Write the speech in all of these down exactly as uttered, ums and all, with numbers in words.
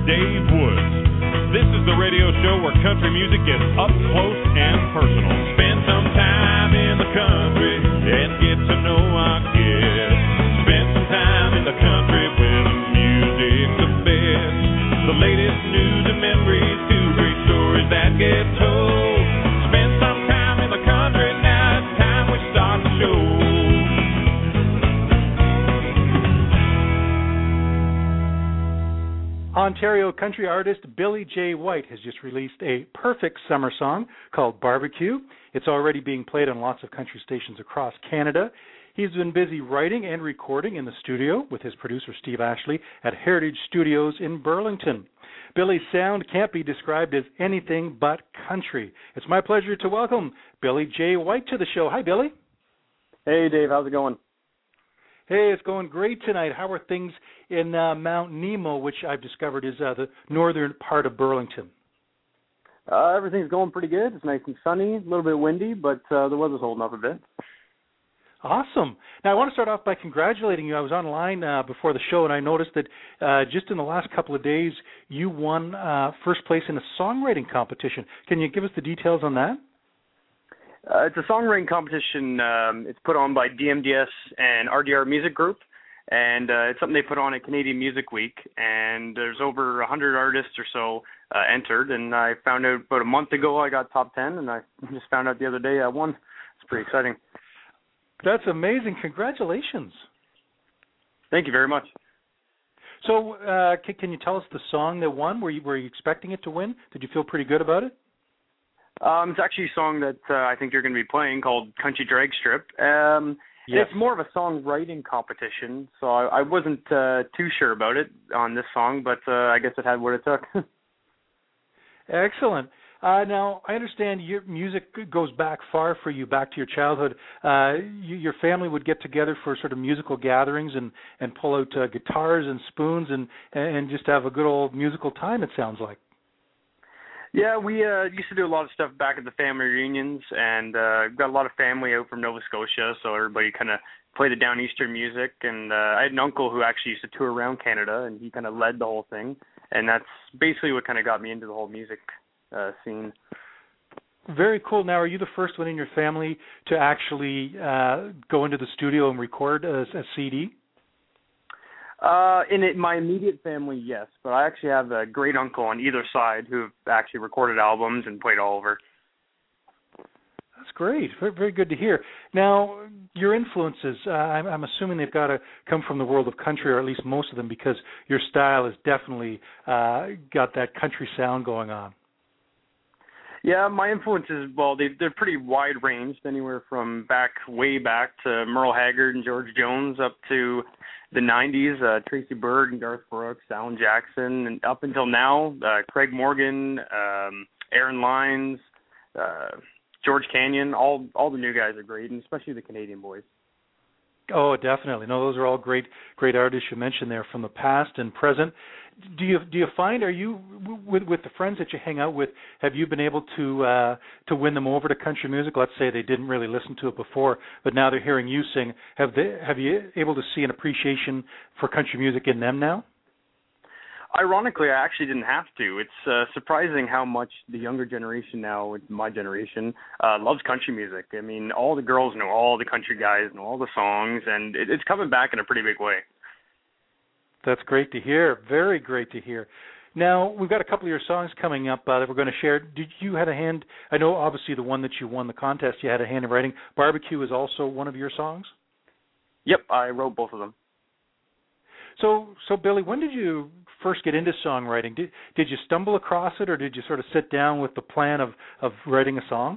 Dave Woods. This is the radio show where country music gets up close and personal. Spend some time in the country and get to know our guests. Spend some time in the country where the music's the best. The latest news and memories, two great stories that get told. Spend some time in the country, now it's time we start the show. Ontario country artist Billy J. White has just released a perfect summer song called Barbecue. It's already being played on lots of country stations across Canada. He's been busy writing and recording in the studio with his producer Steve Ashley at Heritage Studios in Burlington. Billy's sound can't be described as anything but country. It's my pleasure to welcome Billy J. White to the show. Hi, Billy. Hey, Dave. How's it going? Hey, it's going great tonight. How are things in uh, Mount Nemo, which I've discovered is uh, the northern part of Burlington? Uh, everything's going pretty good. It's nice and sunny, a little bit windy, but uh, the weather's holding up a bit. Awesome. Now, I want to start off by congratulating you. I was online uh, before the show, and I noticed that uh, just in the last couple of days, you won uh, first place in a songwriting competition. Can you give us the details on that? Uh, it's a songwriting competition. Um, it's put on by D M D S and R D R Music Group, and uh, it's something they put on at Canadian Music Week, and there's over one hundred artists or so uh, entered, and I found out about a month ago I got top ten, and I just found out the other day I won. It's pretty exciting. That's amazing. Congratulations. Thank you very much. So uh, can, can you tell us the song that won? Were you, were you expecting it to win? Did you feel pretty good about it? Um, it's actually a song that uh, I think you're going to be playing called Country Drag Strip. Um, yes. It's more of a songwriting competition, so I, I wasn't uh, too sure about it on this song, but uh, I guess it had what it took. Excellent. Uh, now, I understand your music goes back far for you, back to your childhood. Uh, you, your family would get together for sort of musical gatherings and, and pull out uh, guitars and spoons and, and just have a good old musical time, it sounds like. Yeah, we uh, used to do a lot of stuff back at the family reunions, and uh, got a lot of family out from Nova Scotia, so everybody kind of played the down eastern music. And uh, I had an uncle who actually used to tour around Canada, and he kind of led the whole thing. And that's basically what kind of got me into the whole music uh, scene. Very cool. Now, are you the first one in your family to actually uh, go into the studio and record a, a C D? Uh, in it, my immediate family, yes, but I actually have a great uncle on either side who have actually recorded albums and played all over. That's great. Very, very good to hear. Now, your influences, uh, I'm, I'm assuming they've got to come from the world of country, or at least most of them, because your style has definitely uh, got that country sound going on. Yeah, my influences, well, they, they're pretty wide-ranged, anywhere from back, way back to Merle Haggard and George Jones up to the nineties, uh, Tracy Byrd and Garth Brooks, Alan Jackson, and up until now, uh, Craig Morgan, um, Aaron Lines, uh, George Canyon, all all the new guys are great, and especially the Canadian boys. Oh, definitely. No, those are all great, great artists you mentioned there from the past and present. Do you do you find, are you with with the friends that you hang out with, have you been able to uh, to win them over to country music? Let's say they didn't really listen to it before, but now they're hearing you sing. Have they have you able to see an appreciation for country music in them now? Ironically, I actually didn't have to. It's uh, surprising how much the younger generation now, my generation, uh, loves country music. I mean, all the girls know all the country guys, know all the songs, and it, it's coming back in a pretty big way. That's great to hear. Very great to hear. Now, we've got a couple of your songs coming up uh, that we're going to share. Did you had a hand? I know, obviously, the one that you won the contest, you had a hand in writing. Barbecue is also one of your songs? Yep, I wrote both of them. So, so Billy, when did you first get into songwriting? Did did you stumble across it, or did you sort of sit down with the plan of, of writing a song?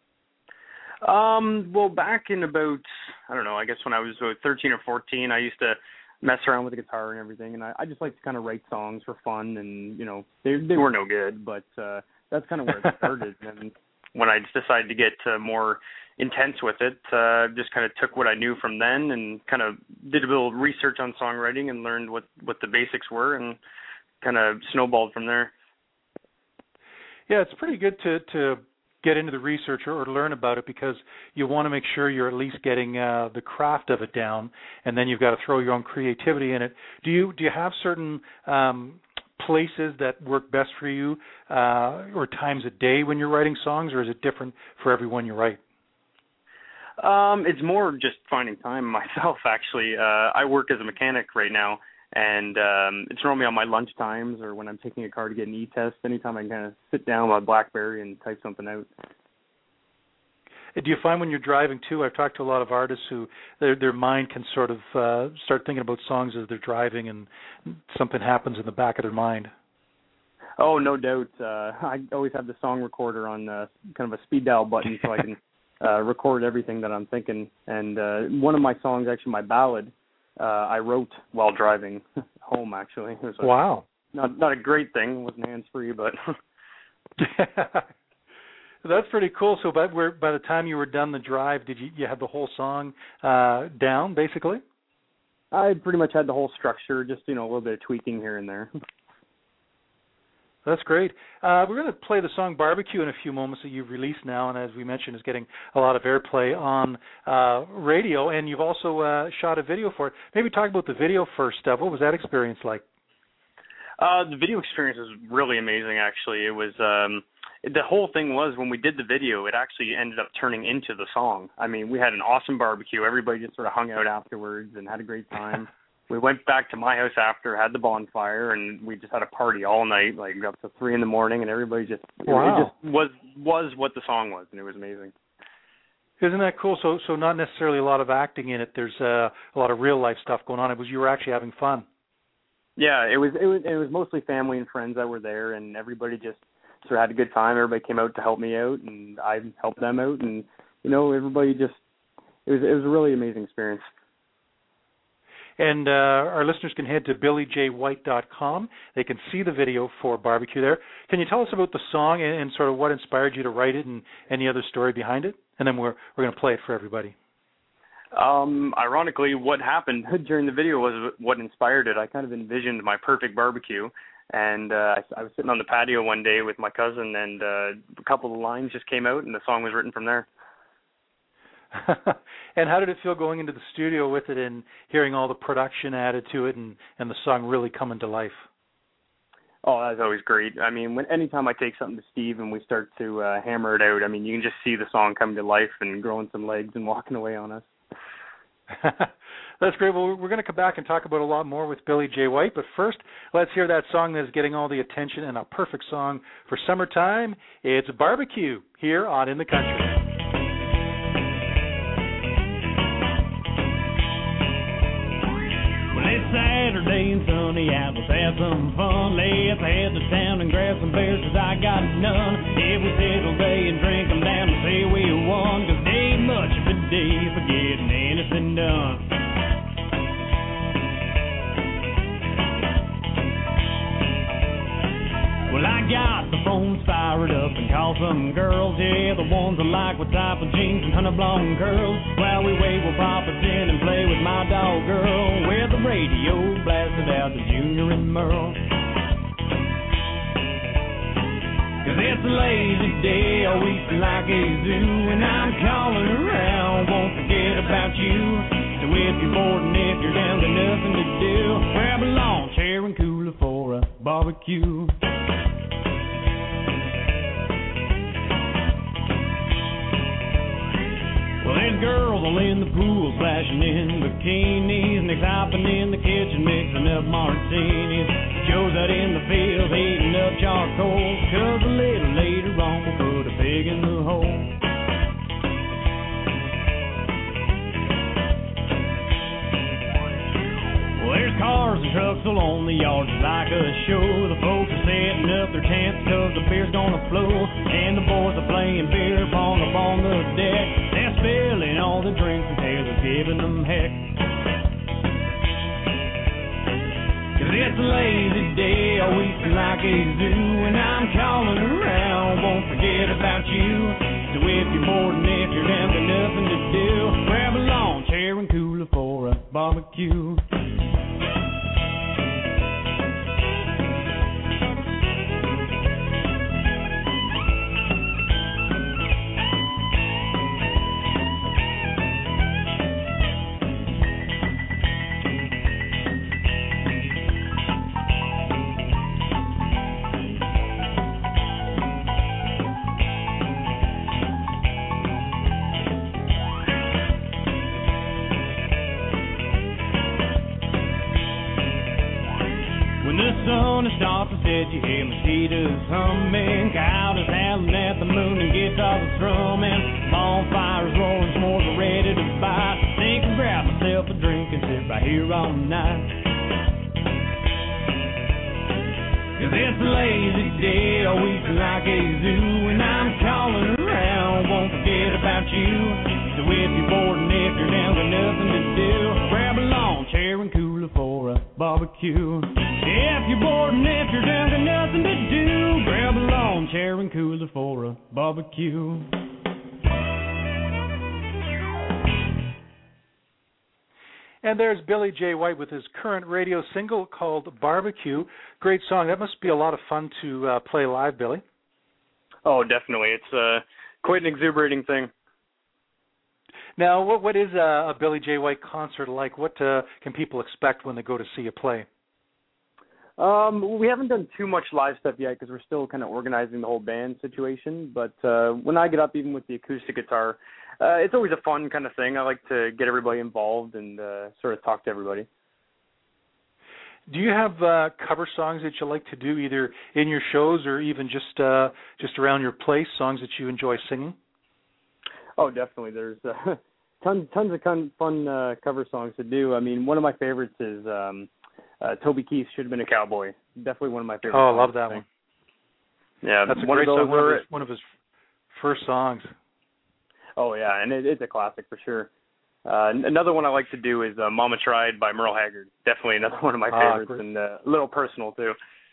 Um, well, back in about, I don't know, I guess when I was about thirteen or fourteen, I used to mess around with the guitar and everything, and I, I just like to kind of write songs for fun, and, you know, they they were no good, but uh, that's kind of where it started. And when I just decided to get uh, more intense with it, uh, just kind of took what I knew from then and kind of did a little research on songwriting and learned what, what the basics were, and kind of snowballed from there. Yeah, it's pretty good to, to get into the research or, or learn about it, because you want to make sure you're at least getting uh, the craft of it down, and then you've got to throw your own creativity in it. Do you do you have certain um, places that work best for you, uh, or times a day when you're writing songs, or is it different for everyone you write? Um, it's more just finding time myself, actually. Uh, I work as a mechanic right now, and um, it's normally on my lunch times or when I'm taking a car to get an e-test, anytime I can kind of sit down on my BlackBerry and type something out. Do you find when you're driving, too, I've talked to a lot of artists who their their mind can sort of uh, start thinking about songs as they're driving and something happens in the back of their mind? Oh, no doubt. Uh, I always have the song recorder on uh, kind of a speed dial button so I can uh, record everything that I'm thinking. And uh, one of my songs, actually my ballad, uh, I wrote while driving home, actually. It was a, wow. Not, not a great thing. It wasn't hands-free, but... That's pretty cool. So by, where, by the time you were done the drive, did you, you have the whole song uh, down, basically? I pretty much had the whole structure, just, you know, a little bit of tweaking here and there. That's great. Uh, we're going to play the song Barbecue in a few moments that you've released now, and as we mentioned, is getting a lot of airplay on uh, radio, and you've also uh, shot a video for it. Maybe talk about the video first, Steph. What was that experience like? Uh, the video experience was really amazing, actually. It was... Um, The whole thing was when we did the video, it actually ended up turning into the song. I mean, we had an awesome barbecue. Everybody just sort of hung out afterwards and had a great time. We went back to my house after, had the bonfire, and we just had a party all night, like up to three in the morning, and everybody just wow. it just was was what the song was, and it was amazing. Isn't that cool? So, so not necessarily a lot of acting in it. There's uh, a lot of real life stuff going on. It was you were actually having fun. Yeah, it was. It was. It was mostly family and friends that were there, and everybody just. So I had a good time. Everybody came out to help me out, and I helped them out, and you know, everybody just it was it was a really amazing experience. And uh, our listeners can head to billy j white dot com. They can see the video for Barbecue there. Can you tell us about the song and, and sort of what inspired you to write it, and any other story behind it? And then we're we're going to play it for everybody. Um, ironically, what happened during the video was what inspired it. I kind of envisioned my perfect barbecue. And uh, I, I was sitting on the patio one day with my cousin, and uh, a couple of lines just came out, and the song was written from there. And how did it feel going into the studio with it and hearing all the production added to it and, and the song really coming to life? Oh, that's always great. I mean, when anytime I take something to Steve and we start to uh, hammer it out, I mean, you can just see the song coming to life and growing some legs and walking away on us. That's great. Well, we're going to come back and talk about a lot more with Billy J. White, but first, let's hear that song that is getting all the attention and a perfect song for summertime. It's Barbecue here on In the Country. Well, it's Saturday and sunny out. Let's have some fun. Let's head to town and grab some beers, 'cause I got none. If we sit all day and drink them down and say we won, 'cause there ain't much of a day for getting anything done. Well, I got the phone fired up and called some girls, yeah, the ones I like with type of jeans and honey blonde curls. While we wait, we'll pop us in and play with my dog girl, where the radio blasted out the Junior and Merle. 'Cause it's a lazy day, all we feel like a zoo, and I'm calling around, won't forget about you. So if you're bored and if you're down to nothing to do, grab a lawn chair and cooler for a barbecue. Well, there's girls all in the pool, splashing in bikinis, Nick's hopping in the kitchen, mixing up martinis. Joe's out in the field, heating up charcoal, 'cause a little later on we'll put a pig in the hole. Well, there's cars and trucks along the yard just like a show. The folks are setting up their tents 'cause the beer's gonna flow, and the boys are playing beer pong up on the deck. They're spilling all the drinks and Taylor's giving them heck. 'Cause it's a lazy day, all we feel like a zoo, and I'm calling around, won't forget about you. So if you're bored and if you're down to nothing to do, grab a lawn chair and cooler for a barbecue. bet you hear mosquitoes humming, coyotes howling at the moon, and guitars strumming, bonfires roaring, s'mores are ready to buy. Think and grab myself a drink and sit right here all night. Cause it's a lazy day, all week like a zoo, and I'm calling around, won't forget about you. So if you're bored and if you're down, got nothing to do, grab a lawn chair and cooler for a barbecue. If you're bored and if you're down, got nothing to do, grab a lawn chair and cooler for a barbecue. And there's Billy J. White with his current radio single called Barbecue. Great song. That must be a lot of fun to uh, play live, Billy. Oh, definitely. It's uh, quite an exuberating thing. Now, what what is a, a Billy J. White concert like? What uh, can people expect when they go to see a play? Um, we haven't done too much live stuff yet because we're still kind of organizing the whole band situation. But uh, when I get up, even with the acoustic guitar, uh, it's always a fun kind of thing. I like to get everybody involved and uh, sort of talk to everybody. Do you have uh, cover songs that you like to do, either in your shows or even just uh, just around your place? Songs that you enjoy singing? Oh, definitely. There's uh, tons tons of fun, fun uh, cover songs to do. I mean, one of my favorites is um, uh, Toby Keith, Should Have Been a Cowboy. Definitely one of my favorites. Oh, I love that one. Yeah, that's a one great of those song. One are, of, his, one of his first songs. Oh, yeah, and it, it's a classic for sure. Uh, another one I like to do is uh, Mama Tried by Merle Haggard. Definitely another one of my favorites, ah, and uh, a little personal, too.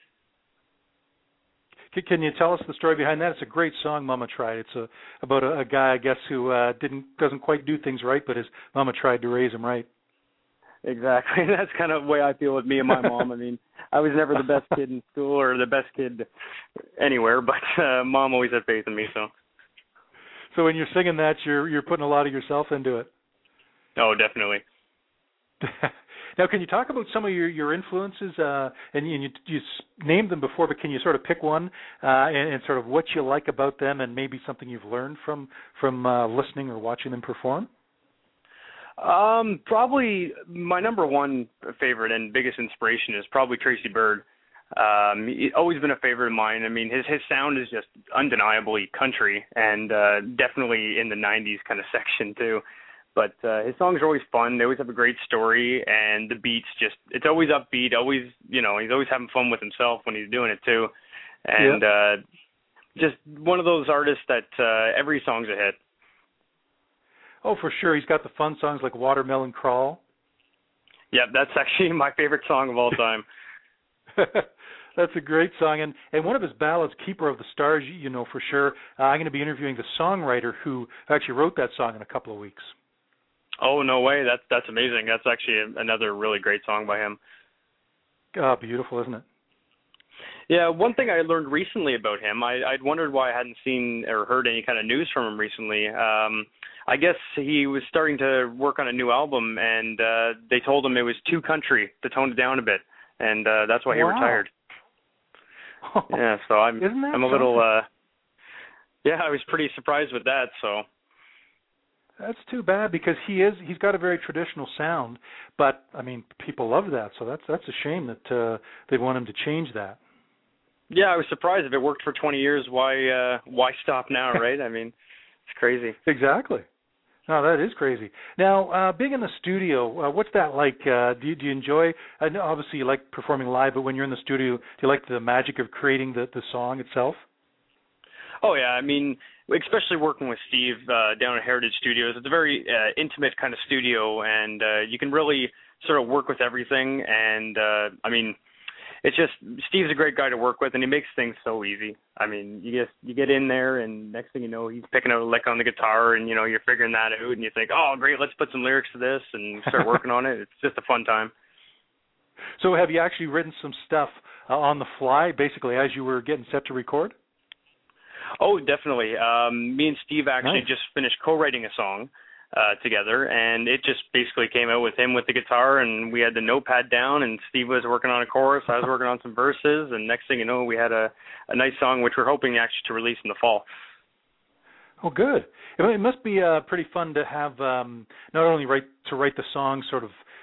Can you tell us the story behind that? It's a great song, Mama Tried. It's a, about a, a guy, I guess, who uh, didn't doesn't quite do things right, but his mama tried to raise him right. Exactly. That's kind of the way I feel with me and my mom. I mean, I was never the best kid in school or the best kid anywhere, but uh, Mom always had faith in me. So, so when you're singing that, you're you're putting a lot of yourself into it. Oh, definitely. Now, can you talk about some of your, your influences? Uh, and you, you named them before, but can you sort of pick one uh, and, and sort of what you like about them, and maybe something you've learned from from uh, listening or watching them perform? Um, probably my number one favorite and biggest inspiration is probably Tracy Byrd. Um, he's always been a favorite of mine. I mean, his his sound is just undeniably country, and uh, definitely in the nineties kind of section too. But uh, his songs are always fun. They always have a great story, and the beats just, it's always upbeat, always, you know, he's always having fun with himself when he's doing it too. And yeah. uh, just one of those artists that uh, every song's a hit. Oh, for sure. He's got the fun songs like Watermelon Crawl. Yeah, that's actually my favorite song of all time. That's a great song. And, and one of his ballads, Keeper of the Stars, you know for sure. Uh, I'm going to be interviewing the songwriter who actually wrote that song in a couple of weeks. Oh, no way. That's that's amazing. That's actually another really great song by him. Oh, beautiful, isn't it? Yeah, one thing I learned recently about him, I, I'd wondered why I hadn't seen or heard any kind of news from him recently. Um, I guess he was starting to work on a new album, and uh, they told him it was too country to tone it down a bit, and uh, that's why he wow. retired. Yeah, so I'm I'm a little, uh, yeah, I was pretty surprised with that, so. That's too bad because he is he's got a very traditional sound, but I mean people love that, so that's that's a shame that uh, they want him to change that. Yeah, I was surprised. If it worked for twenty years, why uh, why stop now, right? I mean, it's crazy. Exactly. No, that is crazy. Now, uh, being in the studio, uh, what's that like? Uh, do you, do you enjoy? I know obviously you like performing live, but when you're in the studio, do you like the magic of creating the the song itself? Oh yeah, I mean, especially working with Steve uh, down at Heritage Studios, it's a very uh, intimate kind of studio, and uh, you can really sort of work with everything. And uh, I mean, it's just Steve's a great guy to work with, and he makes things so easy. I mean, you just you get in there, and next thing you know, he's picking out a lick on the guitar, and you know you're figuring that out, and you think, oh great, let's put some lyrics to this, and start working on it. It's just a fun time. So, have you actually written some stuff uh, on the fly, basically as you were getting set to record? Oh, definitely. Um, me and Steve actually nice. just finished co-writing a song uh, together, and it just basically came out with him with the guitar, and we had the notepad down, and Steve was working on a chorus, I was working on some verses, and next thing you know, we had a, a nice song, which we're hoping actually to release in the fall. Oh, good. It must be uh, pretty fun to have um, not only write to write the song sort of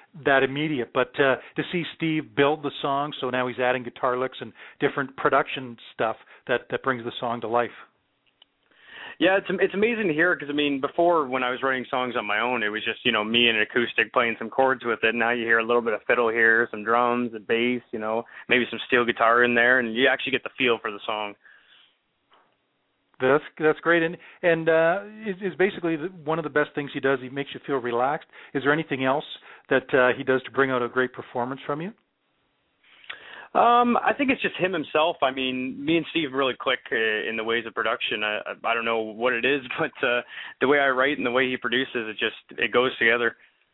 that immediate. But uh, to see Steve build the song, so now he's adding guitar licks and different production stuff that, that brings the song to life. Yeah, it's it's amazing to hear because, I mean, before when I was writing songs on my own, it was just, you know, me and an acoustic playing some chords with it. Now you hear a little bit of fiddle here, some drums, a bass, you know, maybe some steel guitar in there, and you actually get the feel for the song. That's that's great, and and uh, is, is basically the, one of the best things he does. He makes you feel relaxed. Is there anything else that uh, he does to bring out a great performance from you? Um, I think it's just him himself. I mean, me and Steve really click uh, in the ways of production. I, I don't know what it is, but uh, the way I write and the way he produces, it just it goes together.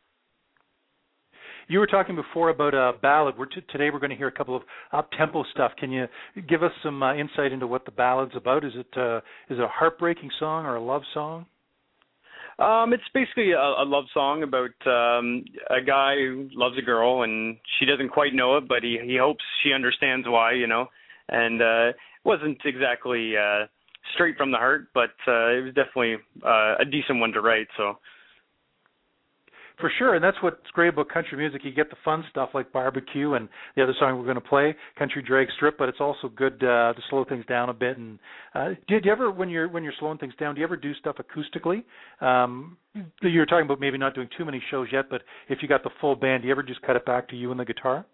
You were talking before about a ballad. We're t- today we're going to hear a couple of up-tempo stuff. Can you give us some uh, insight into what the ballad's about? Is it uh, is it a heartbreaking song or a love song? Um, it's basically a, a love song about um, a guy who loves a girl and she doesn't quite know it, but he, he hopes she understands why, you know. And uh, it wasn't exactly uh, straight from the heart, but uh, it was definitely uh, a decent one to write. So. For sure, and that's what's great about country music. You get the fun stuff like Barbecue and the other song we're going to play, Country Drag Strip, but it's also good uh, to slow things down a bit. And uh, do, do you ever, when you're when you're slowing things down, do you ever do stuff acoustically? Um, you were talking about maybe not doing too many shows yet, but if you got the full band, do you ever just cut it back to you and the guitar?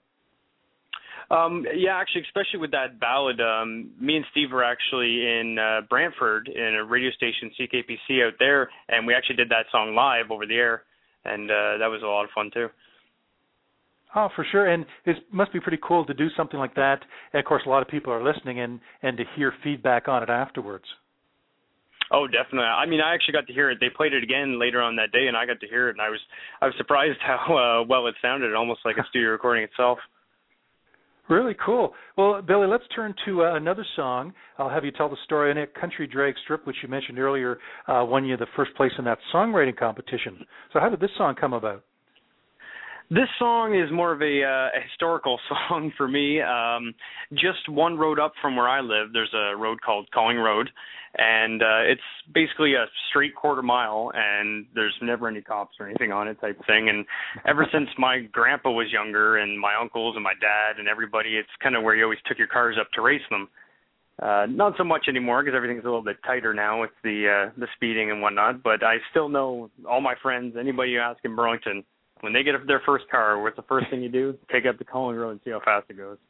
Um, yeah, actually, especially with that ballad, um, me and Steve were actually in uh, Brantford in a radio station, C K P C out there, and we actually did that song live over the air. And uh, that was a lot of fun, too. Oh, for sure. And it must be pretty cool to do something like that. And, of course, a lot of people are listening and, and to hear feedback on it afterwards. Oh, definitely. I mean, I actually got to hear it. They played it again later on that day, and I got to hear it. And I was I was surprised how uh, well it sounded, almost like a studio recording itself. Really cool. Well, Billy, let's turn to uh, another song. I'll have you tell the story on it. Country Drag Strip, which you mentioned earlier, uh, won you the first place in that songwriting competition. So how did this song come about? This song is more of a, uh, a historical song for me. Um, just one road up from where I live, there's a road called Calling Road, and uh, it's basically a straight quarter mile, and there's never any cops or anything on it type of thing. And ever since my grandpa was younger and my uncles and my dad and everybody, it's kind of where you always took your cars up to race them. Uh, not so much anymore because everything's a little bit tighter now with the uh, the speeding and whatnot, but I still know all my friends, anybody you ask in Burlington, when they get their first car, what's the first thing you do? Take up the Calling Road and see how fast it goes.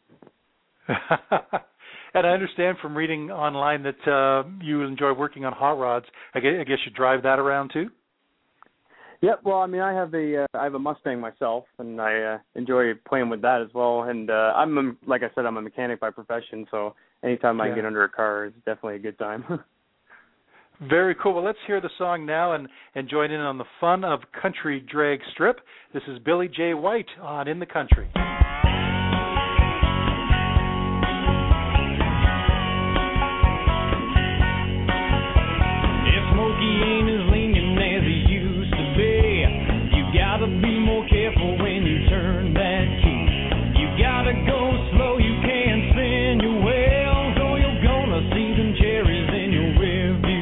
And I understand from reading online that uh, you enjoy working on hot rods. I guess, I guess you drive that around too? Yep. Well, I mean, I have a uh, I have a Mustang myself, and I uh, enjoy playing with that as well. And uh, I'm a, like I said, I'm a mechanic by profession, so anytime I yeah. can get under a car, it's definitely a good time. Very cool. Well, let's hear the song now and, and join in on the fun of Country Drag Strip. This is Billy J. White on In the Country. If Smokey ain't as lenient as he used to be, you gotta be more careful when you turn that key. You gotta go slow, you can't spin your wheels, or you're gonna see them cherries in your rearview.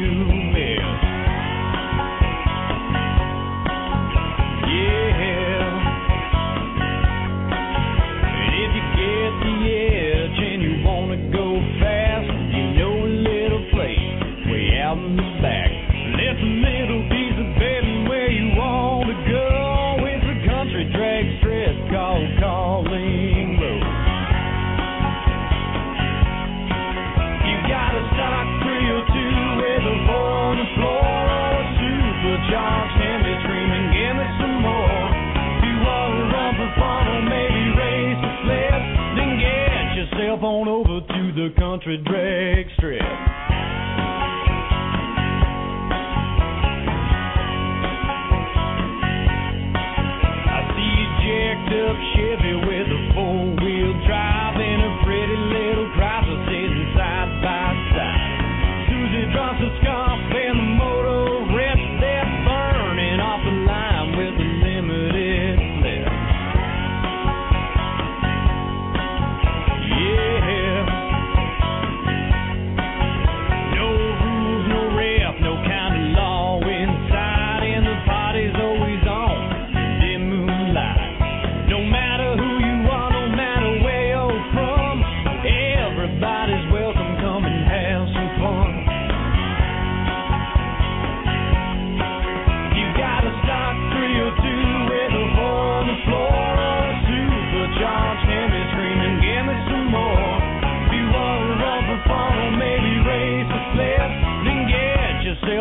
On over to the Country Drag Strip. I see a jacked up Chevy with a four-wheel drive and a pretty little Chrysler sitting side by side. Susie drops a scarf and the motor reps, they're burning off the line with a limited slip.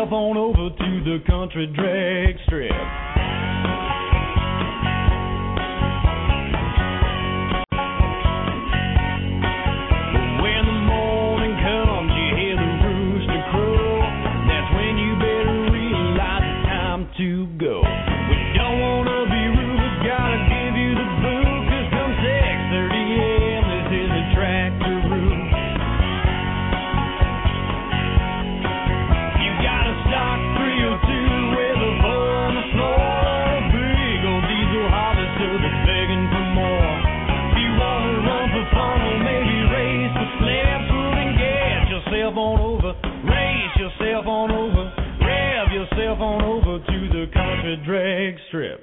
yourself on over to the Country Drag Strip. When the morning comes, you hear the rooster crow. That's when you better realize it's time to go. We don't want to be rude, gotta give you the boot, 'cause come six thirty a.m. this is the tractor route. You got a stock three oh two with a four on the floor, big old diesel harvester that's begging for more. If you want to run for fun or maybe race for slabs, well then get yourself on over, race yourself on over, rev yourself on over to the Country Drag Strip.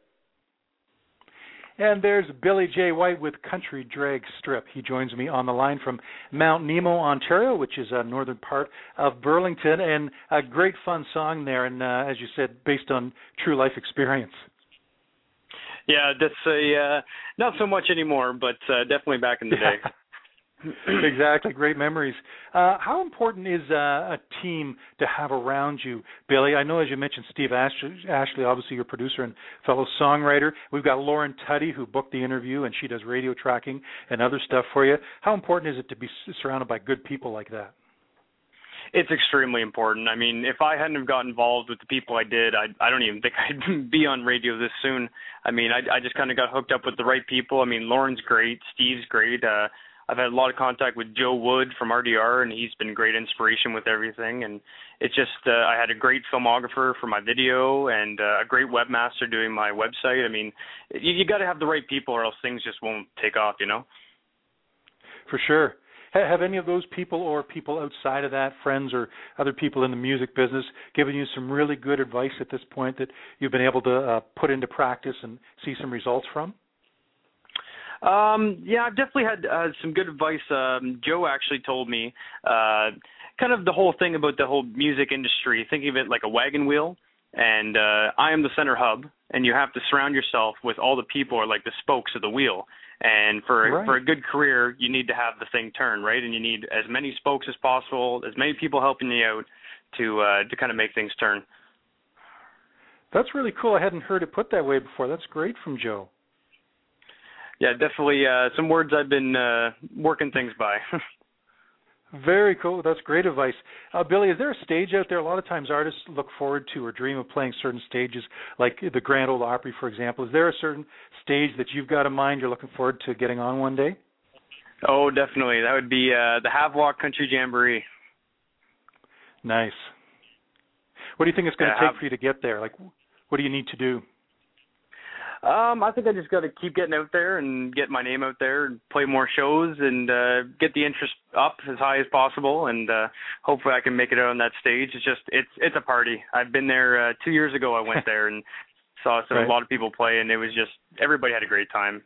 And there's Billy J. White with Country Drag Strip. He joins me on the line from Mount Nemo, Ontario, which is a northern part of Burlington, and a great fun song there, and uh, as you said, based on true life experience. Yeah, that's a uh, not so much anymore, but uh, definitely back in the day. Exactly, great memories. Uh, how important is uh, a team to have around you, Billy? I know, as you mentioned, Steve Ashley, Ashley, obviously your producer and fellow songwriter. We've got Lauren Tuddy, who booked the interview, and she does radio tracking and other stuff for you. How important is it to be surrounded by good people like that? It's extremely important. I mean, if I hadn't have got involved with the people I did, I I don't even think I'd be on radio this soon. I mean, I, I just kind of got hooked up with the right people. I mean, Lauren's great, Steve's great. Uh, I've had a lot of contact with Joe Wood from R D R, and he's been great inspiration with everything. And it's just, uh, I had a great filmographer for my video and uh, a great webmaster doing my website. I mean, you, you got to have the right people or else things just won't take off, you know? For sure. Have any of those people or people outside of that, friends or other people in the music business, given you some really good advice at this point that you've been able to uh, put into practice and see some results from? Um, yeah, I've definitely had uh, some good advice. Um, Joe actually told me uh, kind of the whole thing about the whole music industry, thinking of it like a wagon wheel, and uh, I am the center hub, and you have to surround yourself with all the people or like the spokes of the wheel. And for right. for a good career, you need to have the thing turn, right? And you need as many spokes as possible, as many people helping you out to uh, to kind of make things turn. That's really cool. I hadn't heard it put that way before. That's great from Joe. Yeah, definitely uh, some words I've been uh, working things by. Very cool. That's great advice. Uh, Billy, is there a stage out there? A lot of times artists look forward to or dream of playing certain stages, like the Grand Ole Opry, for example. Is there a certain stage that you've got in mind you're looking forward to getting on one day? Oh, definitely. That would be uh, the Havelock Country Jamboree. Nice. What do you think it's going to yeah, take have... for you to get there? Like, what do you need to do? Um, I think I just got to keep getting out there and get my name out there and play more shows and uh, get the interest up as high as possible, and uh, hopefully I can make it out on that stage. It's just it's it's a party. I've been there uh, two years ago. I went there and saw some, right. a lot of people play, and it was just everybody had a great time.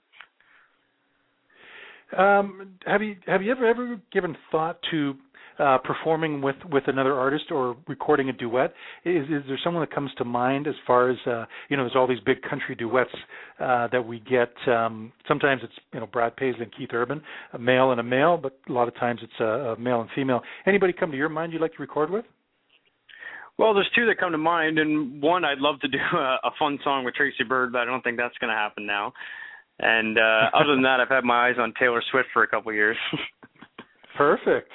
Um, have you have you ever ever given thought to uh, performing with, with another artist or recording a duet? Is is there someone that comes to mind as far as uh, you know? There's all these big country duets uh, that we get. Um, sometimes it's you know Brad Paisley and Keith Urban, a male and a male, but a lot of times it's a, a male and female. Anybody come to your mind you'd like to record with? Well, there's two that come to mind, and one I'd love to do a, a fun song with Tracy Byrd, but I don't think that's going to happen now. And uh, other than that, I've had my eyes on Taylor Swift for a couple of years. Perfect.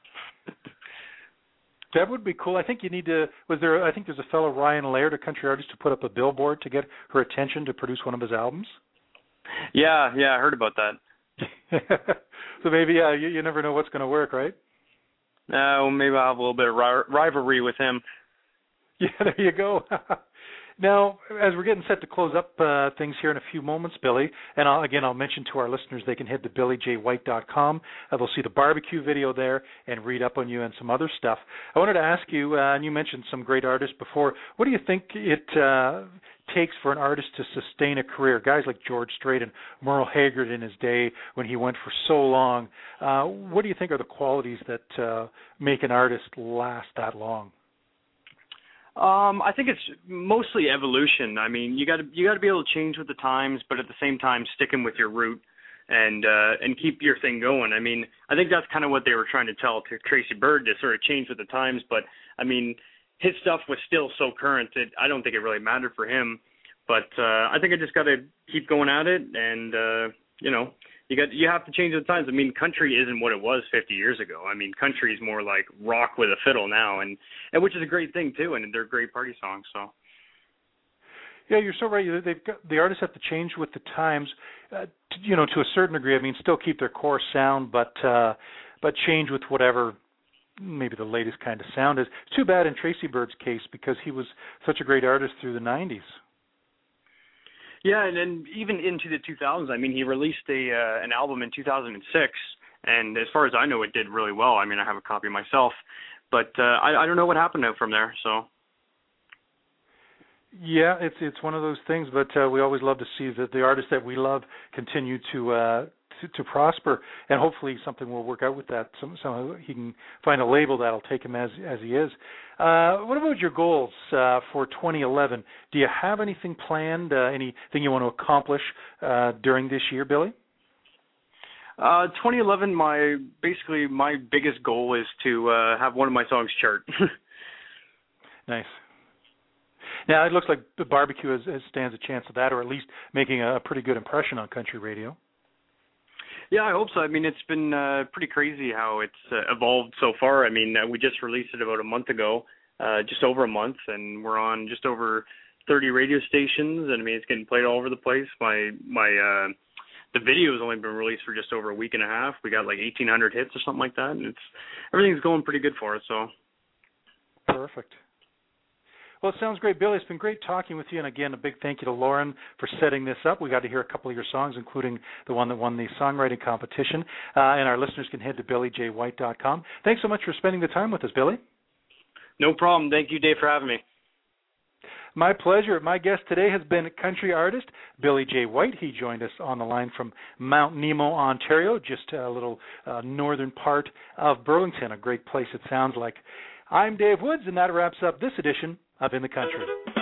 That would be cool. I think you need to. Was there? I think there's a fellow Ryan Laird, a country artist, who put up a billboard to get her attention to produce one of his albums. Yeah, yeah, I heard about that. So maybe uh, you, you never know what's going to work, right? Uh, well, maybe I'll have a little bit of ri- rivalry with him. Yeah, there you go. Now, as we're getting set to close up uh, things here in a few moments, Billy, and I'll, again, I'll mention to our listeners they can head to billy j white dot com. Uh, they'll see the barbecue video there and read up on you and some other stuff. I wanted to ask you, uh, and you mentioned some great artists before, what do you think it uh, takes for an artist to sustain a career? Guys like George Strait and Merle Haggard in his day when he went for so long. Uh, what do you think are the qualities that uh, make an artist last that long? Um, I think it's mostly evolution. I mean, you got to you got to be able to change with the times, but at the same time, sticking with your root and uh, and keep your thing going. I mean, I think that's kind of what they were trying to tell to Tracy Byrd, to sort of change with the times. But I mean, his stuff was still so current that I don't think it really mattered for him. But uh, I think I just got to keep going at it, and uh, you know, you got you have to change the times. I mean, country isn't what it was fifty years ago. I mean, country is more like rock with a fiddle now, and, and which is a great thing too, and they're great party songs. So. Yeah, you're so right. They've got, the artists have to change with the times, uh, to, you know, to a certain degree. I mean, still keep their core sound, but uh, but change with whatever maybe the latest kind of sound is. It's too bad in Tracy Bird's case because he was such a great artist through the nineties. Yeah, and then even into the two thousands. I mean, he released a uh, an album in two thousand six, and as far as I know, it did really well. I mean, I have a copy myself, but uh, I, I don't know what happened from there. So. Yeah, it's it's one of those things, but uh, we always love to see that the artists that we love continue to, uh, to to prosper, and hopefully something will work out with that. Some, somehow he can find a label that'll take him as as he is. Uh, what about your goals uh, for twenty eleven? Do you have anything planned? Uh, anything you want to accomplish uh, during this year, Billy? Uh, twenty eleven, my basically my biggest goal is to uh, have one of my songs chart. Nice. Now, it looks like the barbecue has, has stands a chance of that, or at least making a pretty good impression on country radio. Yeah, I hope so. I mean, it's been uh, pretty crazy how it's uh, evolved so far. I mean, uh, we just released it about a month ago, uh, just over a month, and we're on just over thirty radio stations, and I mean, it's getting played all over the place. My my uh, the video has only been released for just over a week and a half. We got like eighteen hundred hits or something like that, and it's everything's going pretty good for us. So perfect. Well, it sounds great, Billy. It's been great talking with you. And again, a big thank you to Lauren for setting this up. We got to hear a couple of your songs, including the one that won the songwriting competition. Uh, and our listeners can head to billy j white dot com. Thanks so much for spending the time with us, Billy. No problem. Thank you, Dave, for having me. My pleasure. My guest today has been country artist Billy J. White. He joined us on the line from Mount Nemo, Ontario, just a little uh, northern part of Burlington, a great place it sounds like. I'm Dave Woods, and that wraps up this edition of In the Country.